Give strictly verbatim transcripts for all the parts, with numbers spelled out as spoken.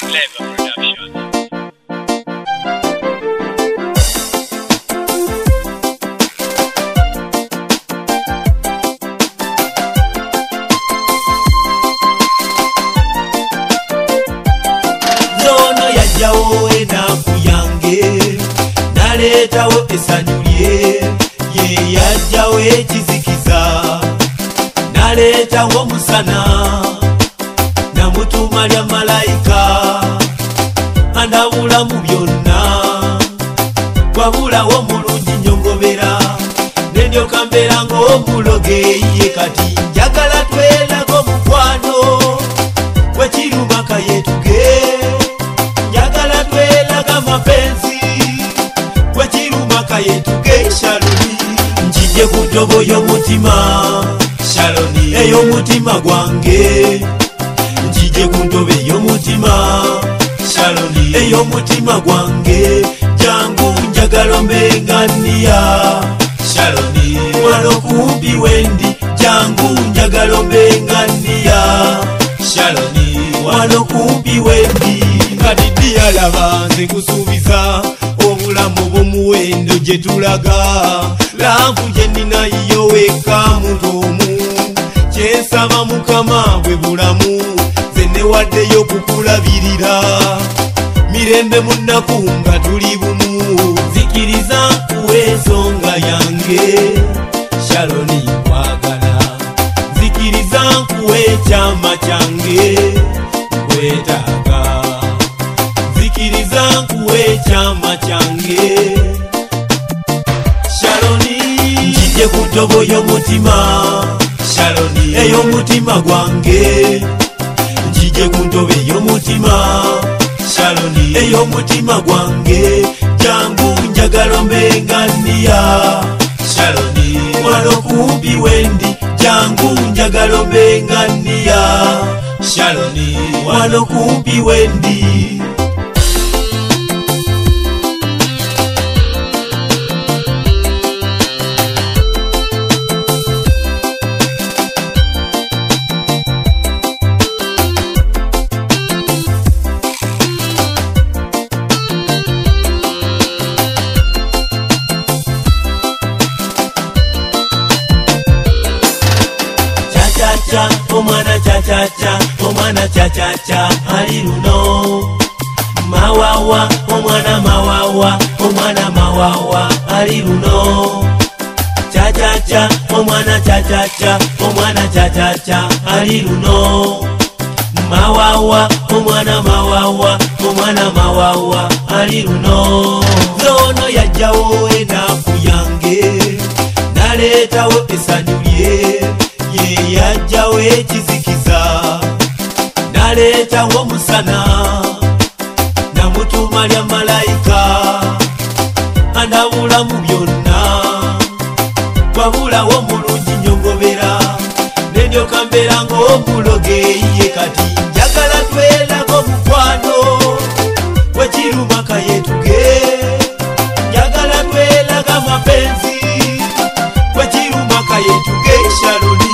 Clever Production. Zono yajawo enaku yange naletawo essanyu lye, ye yajawo ekizikiza naletawo musana namutuma lya malayika andabula mu byonna wabulawo mulungi nyongobera nendyoka mbeera ng'omuloge ye kati njagala twelago mukwano wekiruma kayetuge njagala twelaga mapenzi wekiruma kayetuge Shaloni njije ku ntobo y'omutima Shaloni ey'omutima gwange njije ku ntobo y'omutima Shaloni ey'omutima gwange jangu njagala mbenga nniya Shaloni wano kumpi wendi jangu njagala mbenga nniya Shaloni wano kumpi wendi kati diyalaba nze kusuubiza obulamu bw'omuwendo gye tulaga lampu gye nnina yiyo wekka muntu omu kyensaba mukama bwe bulamu nze newaddeyo kukulabirira mirembe mu nnaku nga tuli bumu zikiriza nkuwa ensonga yange Shaloni nkwagala zikiriza nkuwa ekyama kyange nkwetaaga zikiriza nkuwa ekyama kyange Shaloni njije ku ntobo y'omutima Shaloni ey'omutima gwange njije ku ntobo ey'omutima Shaloni ey'omutima gwange jangu njagala mbenga nniya Shaloni wano kumpi wendi jangu njagala mbenga nniya Shaloni wano kumpi wendi cha omwana cha cha cha omwana cha cha cha ali luno mawawa omwana mawawa omwana mawawa ali luno cha cha cha omwana cha cha cha omwana cha cha cha ali luno mawawa omwana mawawa omwana mawawa ali luno zono yajawo enaku yange naletawo essanyu lye ye yajawo ekizikiza naletawo musana namutuma lya malayika andabula mu byonna wabulawo mulungi nyongobera nendyoka mbeera ng'omuloge ye kati njagala twelago mukwano wekiruma kayetuge njagala twelaga mapenzi wekiruma kayetuge Shaloni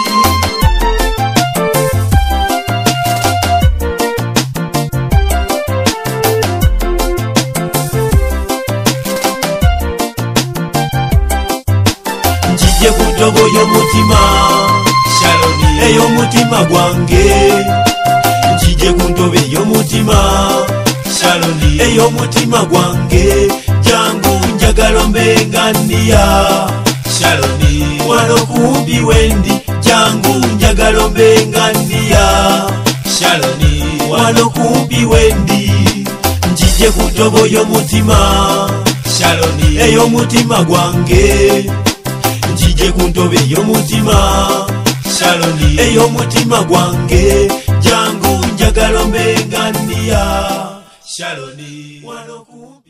njije ku ntobo y'omutima Shaloni ey'omutima gwange njije ku ntobo ey'omutima Shaloni ey'omutima gwange jangu njagala mbenga nniya Shaloni wano kumpi wendi jangu njagala mbenga nniya Shaloni wano kumpi wendi njije ku ntobo y'omutima Shaloni ey'omutima gwange njije ku ntobo ey'omutima Shaloni ey'omutima gwange jangu njagala mbenga nniya Shaloni wano kumpi